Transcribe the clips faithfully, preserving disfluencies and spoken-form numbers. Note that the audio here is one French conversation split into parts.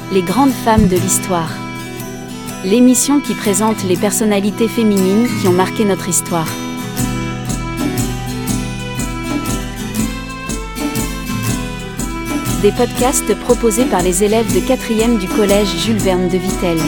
Les grandes femmes de l'histoire. L'émission qui présente les personnalités féminines qui ont marqué notre histoire. Des podcasts proposés par les élèves de quatrième du collège Jules Verne de Vittel.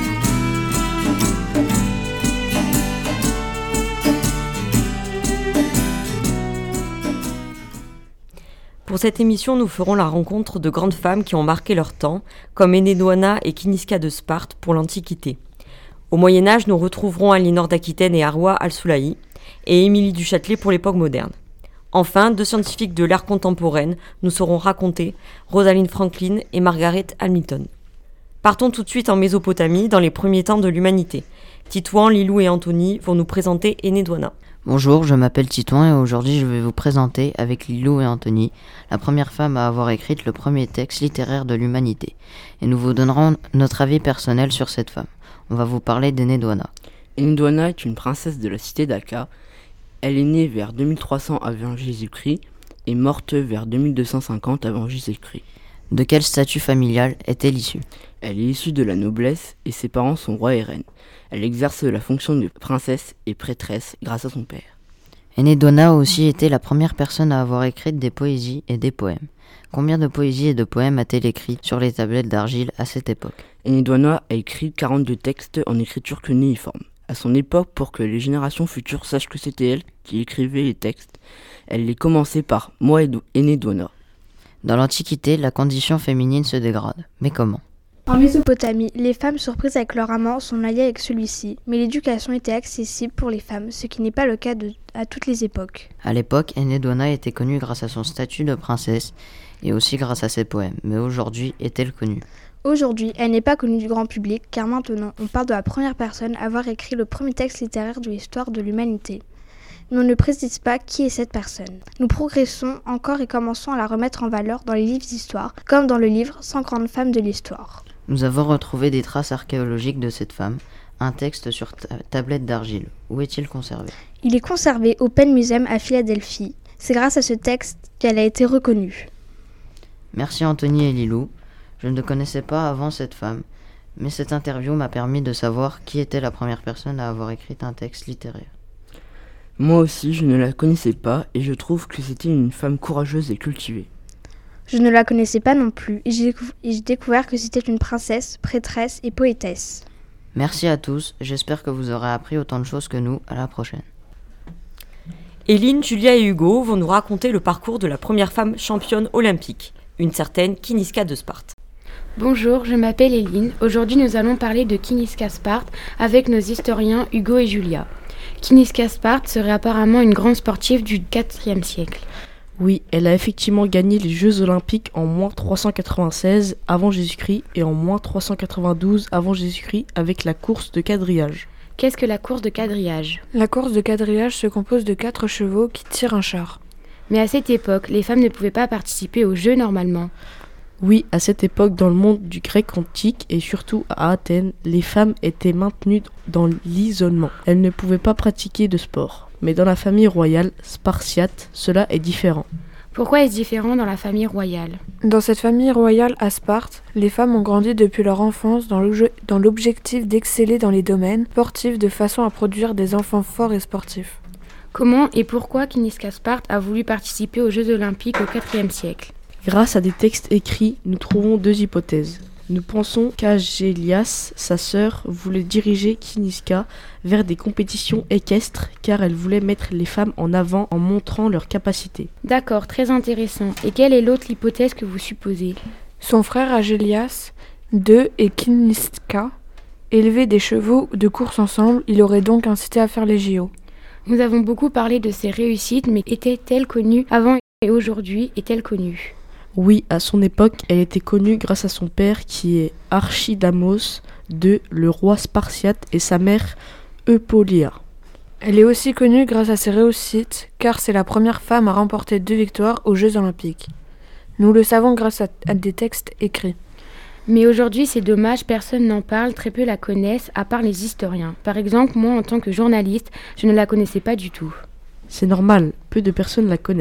Pour cette émission, nous ferons la rencontre de grandes femmes qui ont marqué leur temps, comme Ennédoana et Kiniska de Sparte pour l'Antiquité. Au Moyen-Âge, nous retrouverons Aliénor d'Aquitaine et Arwa al-Soulahi, et Émilie du Châtelet pour l'époque moderne. Enfin, deux scientifiques de l'ère contemporaine nous seront raconter Rosalind Franklin et Margaret Hamilton. Partons tout de suite en Mésopotamie, dans les premiers temps de l'humanité. Titouan, Lilou et Anthony vont nous présenter Ennédoana. Bonjour, je m'appelle Titouan et aujourd'hui je vais vous présenter, avec Lilou et Anthony, la première femme à avoir écrit le premier texte littéraire de l'humanité. Et nous vous donnerons notre avis personnel sur cette femme. On va vous parler d'Ennédoana. Ennédoana est une princesse de la cité d'Aka. Elle est née vers deux mille trois cents avant Jésus-Christ et morte vers deux mille deux cent cinquante avant Jésus-Christ. De quel statut familial est-elle issue ? Elle est issue de la noblesse et ses parents sont rois et reines. Elle exerce la fonction de princesse et prêtresse grâce à son père. Ennédoana a aussi été la première personne à avoir écrit des poésies et des poèmes. Combien de poésies et de poèmes a-t-elle écrit sur les tablettes d'argile à cette époque ? Ennédoana a écrit quarante-deux textes en écriture cunéiforme. À son époque, pour que les générations futures sachent que c'était elle qui écrivait les textes, elle les commençait par « Moi Ennédoana ». Dans l'Antiquité, la condition féminine se dégrade. Mais comment ? En Mésopotamie, les femmes surprises avec leur amant sont mariées avec celui-ci, mais l'éducation était accessible pour les femmes, ce qui n'est pas le cas de, à toutes les époques. À l'époque, Ennédoana était connue grâce à son statut de princesse et aussi grâce à ses poèmes, mais aujourd'hui est-elle connue ? Aujourd'hui, elle n'est pas connue du grand public, car maintenant, on parle de la première personne à avoir écrit le premier texte littéraire de l'histoire de l'humanité. Mais on ne précise pas qui est cette personne. Nous progressons encore et commençons à la remettre en valeur dans les livres d'histoire, comme dans le livre « cent grandes femmes de l'histoire ». Nous avons retrouvé des traces archéologiques de cette femme, un texte sur ta- tablette d'argile. Où est-il conservé ? Il est conservé au Penn Museum à Philadelphie. C'est grâce à ce texte qu'elle a été reconnue. Merci Anthony et Lilou. Je ne connaissais pas avant cette femme, mais cette interview m'a permis de savoir qui était la première personne à avoir écrit un texte littéraire. Moi aussi, je ne la connaissais pas et je trouve que c'était une femme courageuse et cultivée. Je ne la connaissais pas non plus et j'ai, décou- et j'ai découvert que c'était une princesse, prêtresse et poétesse. Merci à tous, j'espère que vous aurez appris autant de choses que nous. À la prochaine. Éline, Julia et Hugo vont nous raconter le parcours de la première femme championne olympique, une certaine Kiniska de Sparte. Bonjour, je m'appelle Éline. Aujourd'hui, nous allons parler de Kiniska Sparte avec nos historiens Hugo et Julia. Kiniska Sparte serait apparemment une grande sportive du quatrième siècle. Oui, elle a effectivement gagné les Jeux Olympiques en moins trois cent quatre-vingt-seize avant Jésus-Christ et en moins trois cent quatre-vingt-douze avant Jésus-Christ avec la course de quadrillage. Qu'est-ce que la course de quadrillage ? La course de quadrillage se compose de quatre chevaux qui tirent un char. Mais à cette époque, les femmes ne pouvaient pas participer aux Jeux normalement. Oui, à cette époque, dans le monde du grec antique et surtout à Athènes, les femmes étaient maintenues dans l'isolement. Elles ne pouvaient pas pratiquer de sport. Mais dans la famille royale spartiate, cela est différent. Pourquoi est-ce différent dans la famille royale ? Dans cette famille royale à Sparte, les femmes ont grandi depuis leur enfance dans, l'obje- dans l'objectif d'exceller dans les domaines sportifs de façon à produire des enfants forts et sportifs. Comment et pourquoi Kiniska Sparte a voulu participer aux Jeux Olympiques au quatrième siècle ? Grâce à des textes écrits, nous trouvons deux hypothèses. Nous pensons qu'Agélias, sa sœur, voulait diriger Kiniska vers des compétitions équestres car elle voulait mettre les femmes en avant en montrant leurs capacités. D'accord, très intéressant. Et quelle est l'autre hypothèse que vous supposez ? Son frère Agélias, de et Kiniska, élevaient des chevaux de course ensemble, il aurait donc incité à faire les J O. Nous avons beaucoup parlé de ses réussites, mais était-elle connue avant et aujourd'hui est-elle connue ? Oui, à son époque, elle était connue grâce à son père qui est Archidamos de le roi spartiate et sa mère Eupolia. Elle est aussi connue grâce à ses réussites, car c'est la première femme à remporter deux victoires aux Jeux Olympiques. Nous le savons grâce à, à des textes écrits. Mais aujourd'hui, c'est dommage, personne n'en parle, très peu la connaissent, à part les historiens. Par exemple, moi, en tant que journaliste, je ne la connaissais pas du tout. C'est normal, peu de personnes la connaissent.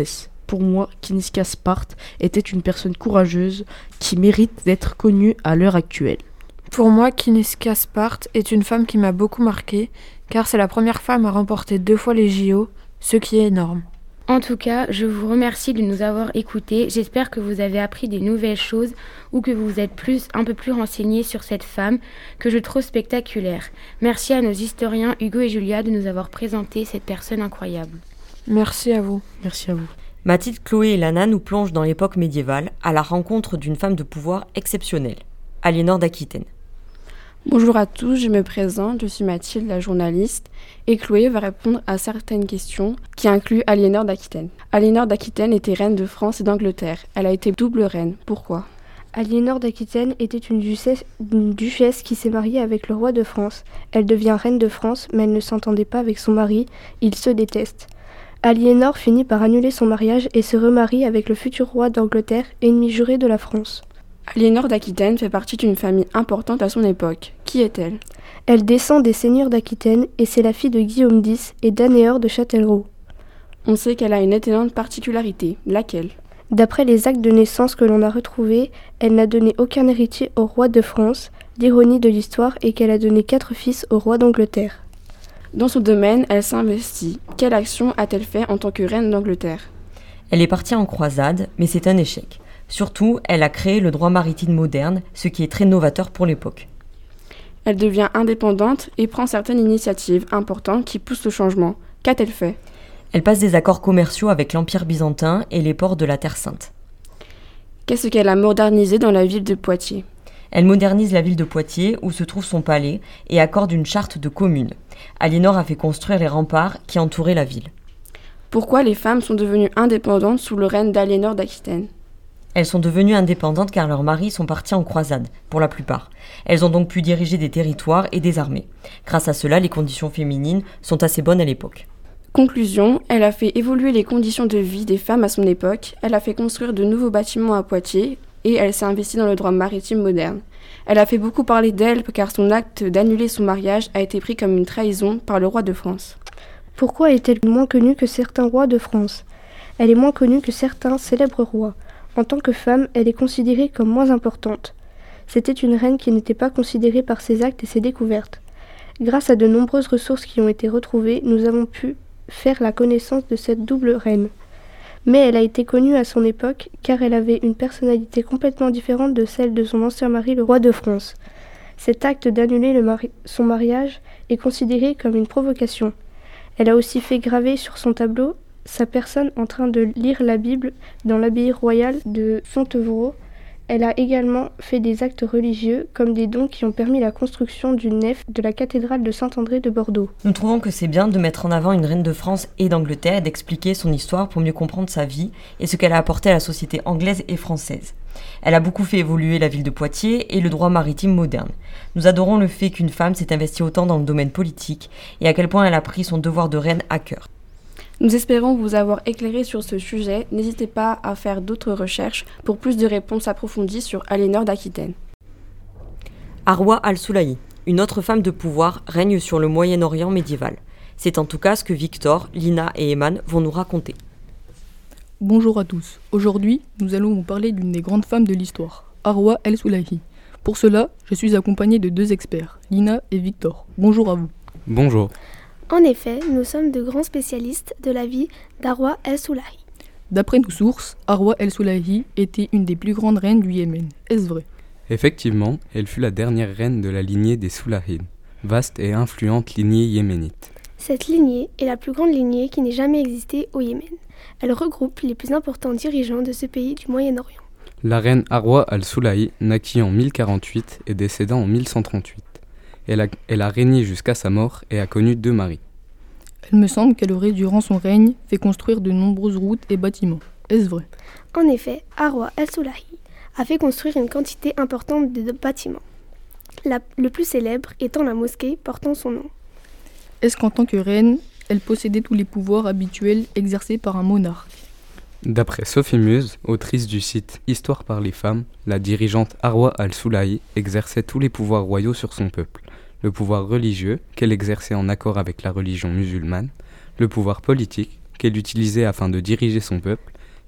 pour moi, Kiniska Sparte était une personne courageuse qui mérite d'être connue à l'heure actuelle. Pour moi, Kiniska Sparte est une femme qui m'a beaucoup marquée, car c'est la première femme à remporter deux fois les J O, ce qui est énorme. En tout cas, je vous remercie de nous avoir écoutés. J'espère que vous avez appris des nouvelles choses ou que vous vous êtes plus, un peu plus renseignés sur cette femme que je trouve spectaculaire. Merci à nos historiens Hugo et Julia de nous avoir présenté cette personne incroyable. Merci à vous. Merci à vous. Mathilde, Chloé et Lana nous plongent dans l'époque médiévale à la rencontre d'une femme de pouvoir exceptionnelle, Aliénor d'Aquitaine. Bonjour à tous, je me présente, je suis Mathilde, la journaliste, et Chloé va répondre à certaines questions qui incluent Aliénor d'Aquitaine. Aliénor d'Aquitaine était reine de France et d'Angleterre. Elle a été double reine. Pourquoi ? Aliénor d'Aquitaine était une duchesse, une duchesse qui s'est mariée avec le roi de France. Elle devient reine de France, mais elle ne s'entendait pas avec son mari, ils se détestent. Aliénor finit par annuler son mariage et se remarie avec le futur roi d'Angleterre, ennemi juré de la France. Aliénor d'Aquitaine fait partie d'une famille importante à son époque. Qui est-elle ? Elle descend des seigneurs d'Aquitaine et c'est la fille de Guillaume X et d'Anéor de Châtellerault. On sait qu'elle a une étonnante particularité. Laquelle ? D'après les actes de naissance que l'on a retrouvés, elle n'a donné aucun héritier au roi de France. L'ironie de l'histoire est qu'elle a donné quatre fils au roi d'Angleterre. Dans son domaine, elle s'investit. Quelle action a-t-elle fait en tant que reine d'Angleterre ? Elle est partie en croisade, mais c'est un échec. Surtout, elle a créé le droit maritime moderne, ce qui est très novateur pour l'époque. Elle devient indépendante et prend certaines initiatives importantes qui poussent au changement. Qu'a-t-elle fait ? Elle passe des accords commerciaux avec l'Empire byzantin et les ports de la Terre Sainte. Qu'est-ce qu'elle a modernisé dans la ville de Poitiers ? Elle modernise la ville de Poitiers, où se trouve son palais, et accorde une charte de commune. Aliénor a fait construire les remparts qui entouraient la ville. Pourquoi les femmes sont devenues indépendantes sous le règne d'Aliénor d'Aquitaine ? Elles sont devenues indépendantes car leurs maris sont partis en croisade, pour la plupart. Elles ont donc pu diriger des territoires et des armées. Grâce à cela, les conditions féminines sont assez bonnes à l'époque. Conclusion, elle a fait évoluer les conditions de vie des femmes à son époque, elle a fait construire de nouveaux bâtiments à Poitiers et elle s'est investie dans le droit maritime moderne. Elle a fait beaucoup parler d'elle car son acte d'annuler son mariage a été pris comme une trahison par le roi de France. Pourquoi est-elle moins connue que certains rois de France ? Elle est moins connue que certains célèbres rois. En tant que femme, elle est considérée comme moins importante. C'était une reine qui n'était pas considérée par ses actes et ses découvertes. Grâce à de nombreuses ressources qui ont été retrouvées, nous avons pu faire la connaissance de cette double reine. Mais elle a été connue à son époque car elle avait une personnalité complètement différente de celle de son ancien mari, le roi de France. Cet acte d'annuler le mari- son mariage est considéré comme une provocation. Elle a aussi fait graver sur son tableau sa personne en train de lire la Bible dans l'abbaye royale de Fontevraud. Elle a également fait des actes religieux comme des dons qui ont permis la construction d'une nef de la cathédrale de Saint-André de Bordeaux. Nous trouvons que c'est bien de mettre en avant une reine de France et d'Angleterre et d'expliquer son histoire pour mieux comprendre sa vie et ce qu'elle a apporté à la société anglaise et française. Elle a beaucoup fait évoluer la ville de Poitiers et le droit maritime moderne. Nous adorons le fait qu'une femme s'est investie autant dans le domaine politique et à quel point elle a pris son devoir de reine à cœur. Nous espérons vous avoir éclairé sur ce sujet. N'hésitez pas à faire d'autres recherches pour plus de réponses approfondies sur Aliénor d'Aquitaine. Arwa al-Soulahi, une autre femme de pouvoir, règne sur le Moyen-Orient médiéval. C'est en tout cas ce que Victor, Lina et Eman vont nous raconter. Bonjour à tous. Aujourd'hui, nous allons vous parler d'une des grandes femmes de l'histoire, Arwa al-Soulahi. Pour cela, je suis accompagné de deux experts, Lina et Victor. Bonjour à vous. Bonjour. En effet, nous sommes de grands spécialistes de la vie d'Arwa el-Soulahi. D'après nos sources, Arwa el-Soulahi était une des plus grandes reines du Yémen. Est-ce vrai ? Effectivement, elle fut la dernière reine de la lignée des Soulahides, vaste et influente lignée yéménite. Cette lignée est la plus grande lignée qui n'ait jamais existé au Yémen. Elle regroupe les plus importants dirigeants de ce pays du Moyen-Orient. La reine Arwa al-Soulahi naquit en mille quarante-huit et décéda en mille cent trente-huit. Elle a, elle a régné jusqu'à sa mort et a connu deux maris. Il me semble qu'elle aurait, durant son règne, fait construire de nombreuses routes et bâtiments. Est-ce vrai ? En effet, Arwa el-Soulahi a fait construire une quantité importante de bâtiments, la, le plus célèbre étant la mosquée portant son nom. Est-ce qu'en tant que reine, elle possédait tous les pouvoirs habituels exercés par un monarque ? D'après Sophie Muse, autrice du site Histoire par les femmes, la dirigeante Arwa al-Soulahi exerçait tous les pouvoirs royaux sur son peuple. Le pouvoir religieux, qu'elle exerçait en accord avec la religion musulmane, le pouvoir politique, qu'elle utilisait afin de diriger son peuple,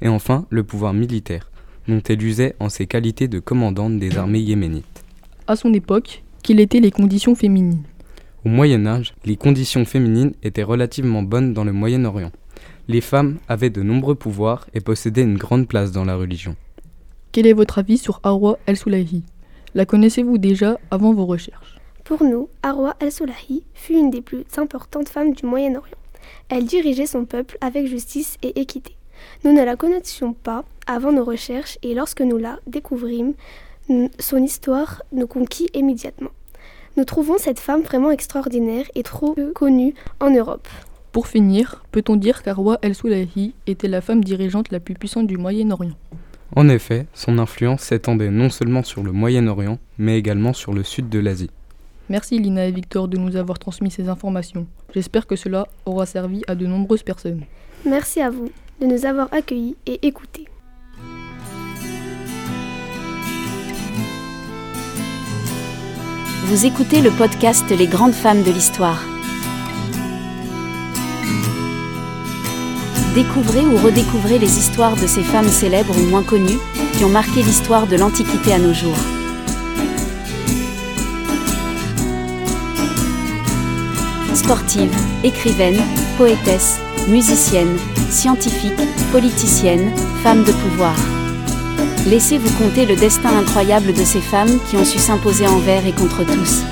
et enfin le pouvoir militaire, dont elle usait en ses qualités de commandante des armées yéménites. À son époque, quelles étaient les conditions féminines ? Au Moyen-Âge, les conditions féminines étaient relativement bonnes dans le Moyen-Orient. Les femmes avaient de nombreux pouvoirs et possédaient une grande place dans la religion. Quel est votre avis sur Arwa el-Soulahi ? La connaissez-vous déjà avant vos recherches ? Pour nous, Arwa el-Soulahi fut une des plus importantes femmes du Moyen-Orient. Elle dirigeait son peuple avec justice et équité. Nous ne la connaissions pas avant nos recherches et lorsque nous la découvrîmes, son histoire nous conquit immédiatement. Nous trouvons cette femme vraiment extraordinaire et trop peu connue en Europe. Pour finir, peut-on dire qu'Arwa el-Soulahi était la femme dirigeante la plus puissante du Moyen-Orient ? En effet, son influence s'étendait non seulement sur le Moyen-Orient, mais également sur le sud de l'Asie. Merci Lina et Victor de nous avoir transmis ces informations. J'espère que cela aura servi à de nombreuses personnes. Merci à vous de nous avoir accueillis et écoutés. Vous écoutez le podcast Les grandes femmes de l'histoire. Découvrez ou redécouvrez les histoires de ces femmes célèbres ou moins connues qui ont marqué l'histoire de l'Antiquité à nos jours. Sportives, écrivaines, poétesses, musiciennes, scientifiques, politiciennes, femmes de pouvoir. Laissez-vous conter le destin incroyable de ces femmes qui ont su s'imposer envers et contre tous.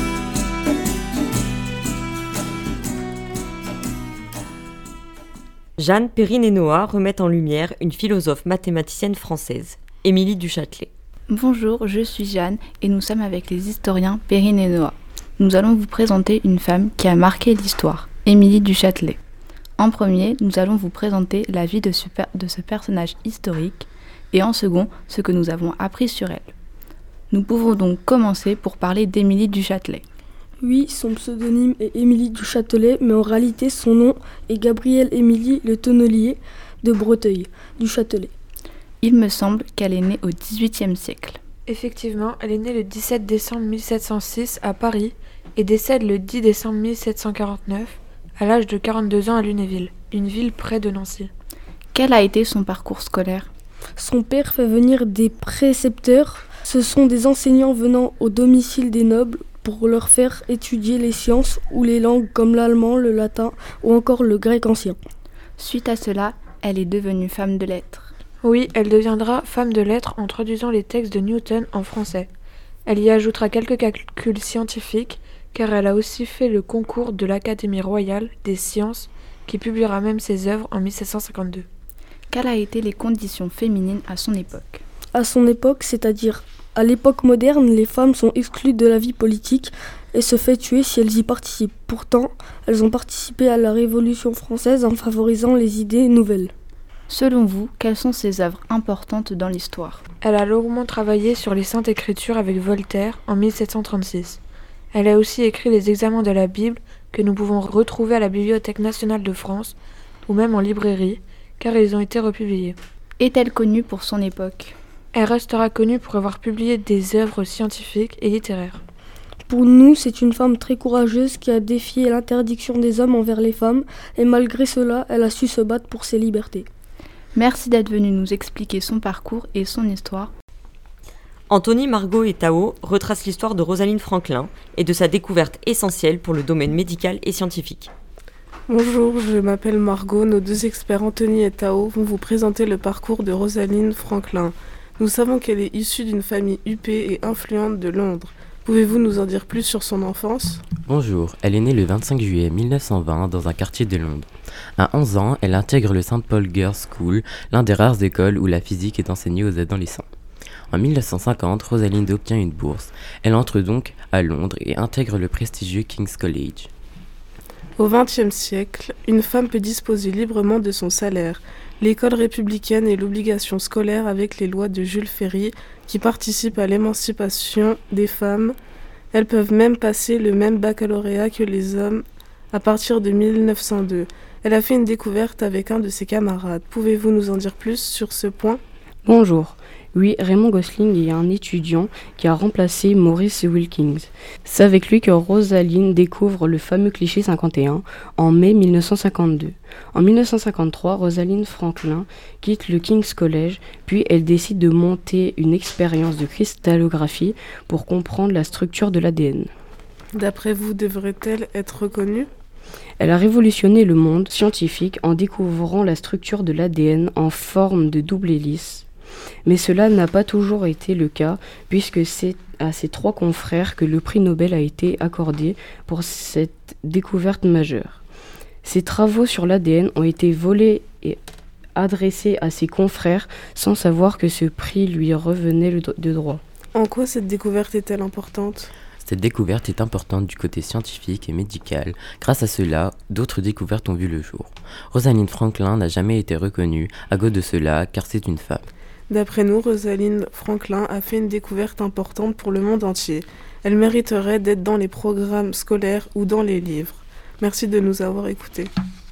Jeanne Perrine-Hénoa remet en lumière une philosophe mathématicienne française, Émilie du Châtelet. Bonjour, je suis Jeanne et nous sommes avec les historiens Perrine-Hénoa. Nous allons vous présenter une femme qui a marqué l'histoire, Émilie du Châtelet. En premier, nous allons vous présenter la vie de ce, per- de ce personnage historique et en second, ce que nous avons appris sur elle. Nous pouvons donc commencer pour parler d'Émilie du Châtelet. Oui, son pseudonyme est Émilie du Châtelet, mais en réalité son nom est Gabrielle Émilie Le Tonnelier de Breteuil, du Châtelet. Il me semble qu'elle est née au dix-huitième siècle. Effectivement, elle est née le dix-sept décembre mille sept cent six à Paris et décède le dix décembre mille sept cent quarante-neuf à l'âge de quarante-deux ans à Lunéville, une ville près de Nancy. Quel a été son parcours scolaire ? Son père fait venir des précepteurs. Ce sont des enseignants venant au domicile des nobles pour leur faire étudier les sciences ou les langues comme l'allemand, le latin ou encore le grec ancien. Suite à cela, elle est devenue femme de lettres. Oui, elle deviendra femme de lettres en traduisant les textes de Newton en français. Elle y ajoutera quelques calculs scientifiques, car elle a aussi fait le concours de l'Académie royale des sciences, qui publiera même ses œuvres en mille sept cent cinquante-deux. Quelles ont été les conditions féminines à son époque ? À son époque, c'est-à-dire à l'époque moderne, les femmes sont exclues de la vie politique et se fait tuer si elles y participent. Pourtant, elles ont participé à la Révolution française en favorisant les idées nouvelles. Selon vous, quelles sont ses œuvres importantes dans l'histoire ? Elle a longuement travaillé sur les Saintes Écritures avec Voltaire en mille sept cent trente-six. Elle a aussi écrit les examens de la Bible que nous pouvons retrouver à la Bibliothèque nationale de France ou même en librairie, car ils ont été republiés. Est-elle connue pour son époque ? Elle restera connue pour avoir publié des œuvres scientifiques et littéraires. Pour nous, c'est une femme très courageuse qui a défié l'interdiction des hommes envers les femmes et malgré cela, elle a su se battre pour ses libertés. Merci d'être venue nous expliquer son parcours et son histoire. Anthony, Margot et Tao retracent l'histoire de Rosalind Franklin et de sa découverte essentielle pour le domaine médical et scientifique. Bonjour, je m'appelle Margot. Nos deux experts Anthony et Tao vont vous présenter le parcours de Rosalind Franklin. Nous savons qu'elle est issue d'une famille huppée et influente de Londres. Pouvez-vous nous en dire plus sur son enfance ? Bonjour, elle est née le vingt-cinq juillet mille neuf cent vingt dans un quartier de Londres. À onze ans, elle intègre le Saint Paul Girls' School, l'un des rares écoles où la physique est enseignée aux adolescents. En mille neuf cent cinquante, Rosalind obtient une bourse. Elle entre donc à Londres et intègre le prestigieux King's College. Au vingtième siècle, une femme peut disposer librement de son salaire. L'école républicaine et l'obligation scolaire avec les lois de Jules Ferry qui participent à l'émancipation des femmes. Elles peuvent même passer le même baccalauréat que les hommes à partir de mille neuf cent deux. Elle a fait une découverte avec un de ses camarades. Pouvez-vous nous en dire plus sur ce point ? Bonjour. Oui, Raymond Gosling est un étudiant qui a remplacé Maurice Wilkins. C'est avec lui que Rosaline découvre le fameux cliché cinquante et un en mai mille neuf cent cinquante-deux. En mille neuf cent cinquante-trois, Rosalind Franklin quitte le King's College, puis elle décide de monter une expérience de cristallographie pour comprendre la structure de l'A D N. D'après vous, devrait-elle être reconnue ? Elle a révolutionné le monde scientifique en découvrant la structure de l'A D N en forme de double hélice. Mais cela n'a pas toujours été le cas, puisque c'est à ses trois confrères que le prix Nobel a été accordé pour cette découverte majeure. Ses travaux sur l'A D N ont été volés et adressés à ses confrères sans savoir que ce prix lui revenait de droit. En quoi cette découverte est-elle importante ? Cette découverte est importante du côté scientifique et médical. Grâce à cela, d'autres découvertes ont vu le jour. Rosalind Franklin n'a jamais été reconnue à cause de cela, car c'est une femme. D'après nous, Rosalind Franklin a fait une découverte importante pour le monde entier. Elle mériterait d'être dans les programmes scolaires ou dans les livres. Merci de nous avoir écoutés.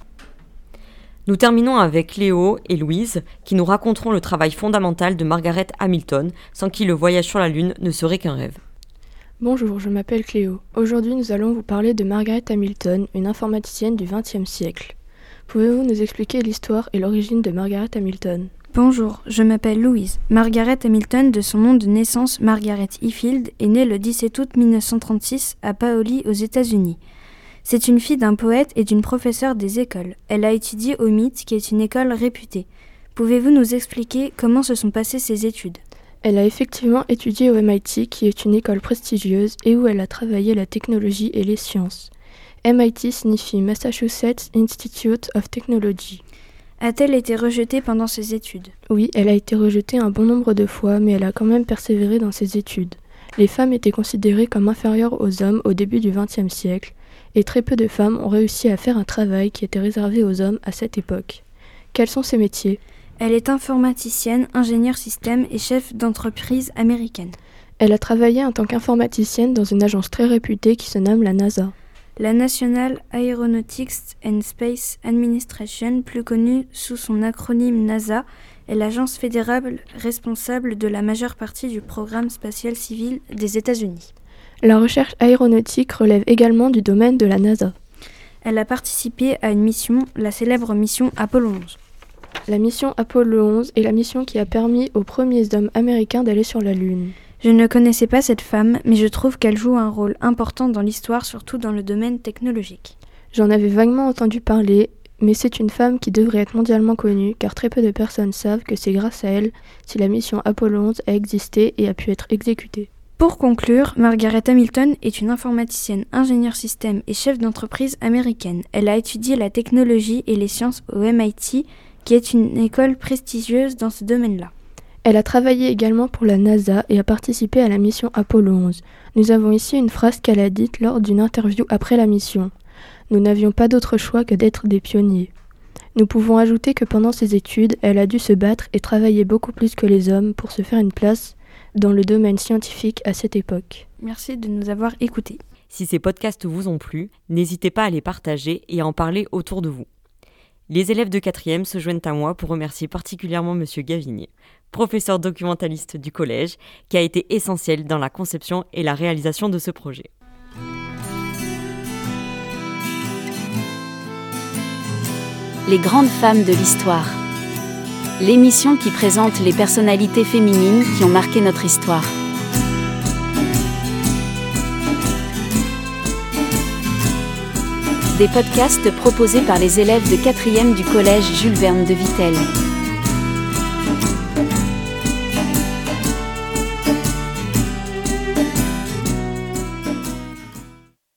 Nous terminons avec Léo et Louise, qui nous raconteront le travail fondamental de Margaret Hamilton, sans qui le voyage sur la Lune ne serait qu'un rêve. Bonjour, je m'appelle Cléo. Aujourd'hui, nous allons vous parler de Margaret Hamilton, une informaticienne du vingtième siècle. Pouvez-vous nous expliquer l'histoire et l'origine de Margaret Hamilton ? Bonjour, je m'appelle Louise. Margaret Hamilton, de son nom de naissance Margaret Ifield, est née le dix-sept août mille neuf cent trente-six à Paoli, aux États-Unis. C'est une fille d'un poète et d'une professeure des écoles. Elle a étudié au M I T, qui est une école réputée. Pouvez-vous nous expliquer comment se sont passées ses études ? Elle a effectivement étudié au M I T, qui est une école prestigieuse et où elle a travaillé la technologie et les sciences. M I T signifie Massachusetts Institute of Technology. A-t-elle été rejetée pendant ses études ? Oui, elle a été rejetée un bon nombre de fois, mais elle a quand même persévéré dans ses études. Les femmes étaient considérées comme inférieures aux hommes au début du vingtième siècle, et très peu de femmes ont réussi à faire un travail qui était réservé aux hommes à cette époque. Quels sont ses métiers ? Elle est informaticienne, ingénieure système et chef d'entreprise américaine. Elle a travaillé en tant qu'informaticienne dans une agence très réputée qui se nomme la NASA. La National Aeronautics and Space Administration, plus connue sous son acronyme NASA, est l'agence fédérale responsable de la majeure partie du programme spatial civil des États-Unis. La recherche aéronautique relève également du domaine de la NASA. Elle a participé à une mission, la célèbre mission Apollo onze. La mission Apollo onze est la mission qui a permis aux premiers hommes américains d'aller sur la Lune. Je ne connaissais pas cette femme, mais je trouve qu'elle joue un rôle important dans l'histoire, surtout dans le domaine technologique. J'en avais vaguement entendu parler, mais c'est une femme qui devrait être mondialement connue, car très peu de personnes savent que c'est grâce à elle si la mission Apollo onze a existé et a pu être exécutée. Pour conclure, Margaret Hamilton est une informaticienne, ingénieure système et chef d'entreprise américaine. Elle a étudié la technologie et les sciences au M I T, qui est une école prestigieuse dans ce domaine-là. Elle a travaillé également pour la NASA et a participé à la mission Apollo onze. Nous avons ici une phrase qu'elle a dite lors d'une interview après la mission. Nous n'avions pas d'autre choix que d'être des pionniers. Nous pouvons ajouter que pendant ses études, elle a dû se battre et travailler beaucoup plus que les hommes pour se faire une place dans le domaine scientifique à cette époque. Merci de nous avoir écoutés. Si ces podcasts vous ont plu, n'hésitez pas à les partager et à en parler autour de vous. Les élèves de quatrième se joignent à moi pour remercier particulièrement Monsieur Gavinier, professeur documentaliste du collège, qui a été essentiel dans la conception et la réalisation de ce projet. Les grandes femmes de l'histoire. L'émission qui présente les personnalités féminines qui ont marqué notre histoire. Des podcasts proposés par les élèves de quatrième du collège Jules Verne de Vittel.